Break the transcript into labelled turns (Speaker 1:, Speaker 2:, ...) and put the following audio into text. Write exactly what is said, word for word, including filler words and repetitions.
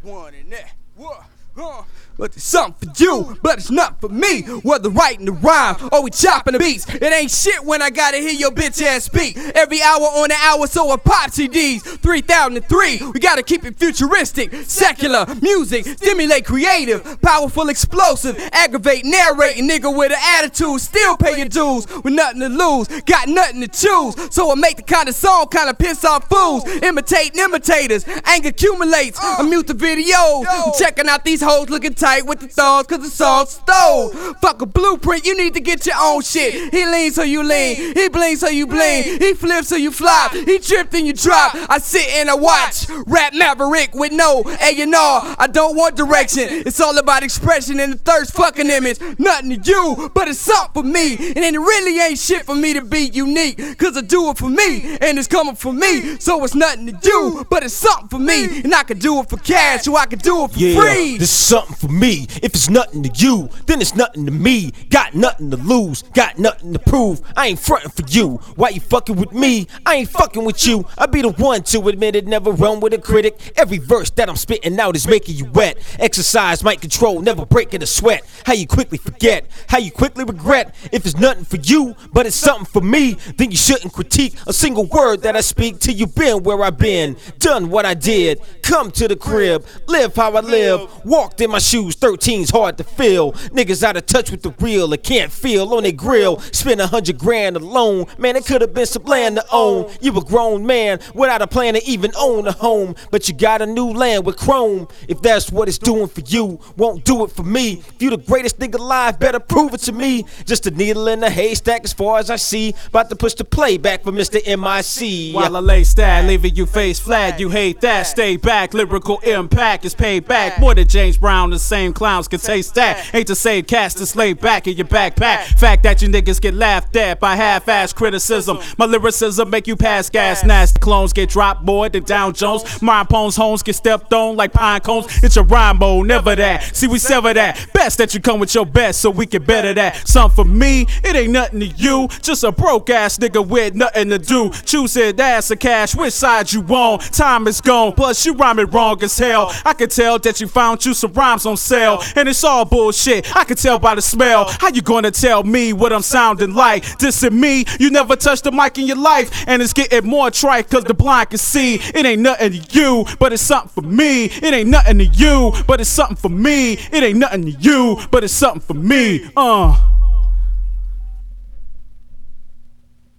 Speaker 1: one and that. What? Huh. But it's something for you, but it's not for me. Whether writing the rhyme or we chopping the beats, it ain't shit when I gotta hear your bitch ass speak. Every hour on the hour, so I pop C Ds. three thousand three, we gotta keep it futuristic. Secular music, stimulate creative, powerful, explosive, aggravate, narrating. Nigga with an attitude, still pay your dues with nothing to lose, got nothing to choose. So I make the kind of song kinda piss off fools, imitating imitators, anger accumulates. I mute the videos, I'm checking out these hoes looking tight with the thongs cause the song stole. Fuck a blueprint, you need to get your own shit. He leans so you lean, he blinks so you bling, he flips so you flop, he tripped and you drop. I sit and I watch, rap maverick with no A and R. I don't want direction, it's all about expression and the thirst fucking image. Nothing to you, but it's something for me. And it really ain't shit for me to be unique, cause I do it for me, and it's coming from me. So it's nothing to you, but it's something for me. And I can do it for cash, or I can do it for
Speaker 2: yeah,
Speaker 1: free.
Speaker 2: This is something for me. If it's nothing to you, then it's nothing to me. Got nothing to lose, got nothing to prove. I ain't frontin' for you. Why you fucking with me? I ain't fucking with you. I be the one to admit it, never run with a critic. Every verse that I'm spitting out is making you wet. Exercise, mic control, never breaking a sweat. How you quickly forget, how you quickly regret. If it's nothing for you, but it's something for me, then you shouldn't critique a single word that I speak till you been where I been, done what I did, come to the crib, live how I live, walked in my shoes. thirteen's hard to feel. Niggas out of touch with the real, I can't feel on their grill. Spend a hundred grand alone, man, it could have been some land to own. You a grown man without a plan to even own a home, but you got a new land with chrome. If that's what it's doing for you, won't do it for me. If you the greatest nigga alive, better prove it to me. Just a needle in the haystack as far as I see. About to push the playback for Mister M I C.
Speaker 3: While I lay stat, leaving you face flat, you hate that. Stay back, lyrical impact is paid back. More than James Brown, the same clowns can taste that. Ain't the same cast to slay back in your backpack. Fact that you niggas get laughed at by half-ass criticism. My lyricism make you pass gas. Nasty clones get dropped, boy, the Down Jones. Mine pones homes get stepped on like pine cones. It's your rhyme mode, never that. See, we sever that. Best that you come with your best so we can better that. Something for me, it ain't nothing to you. Just a broke ass nigga with nothing to do. Choose it, ass or cash, which side you on? Time is gone, plus you rhyming wrong as hell. I can tell that you found you some rhymes on sale, and it's all bullshit. I can tell by the smell. How you gonna tell me what I'm sounding like? Dissing me, you never touched the mic in your life, and it's getting more trite cause the blind can see. It ain't nothing to you, but it's something for me. It ain't nothing to you, but it's something for me. It ain't nothing to you, but it's something for me. Uh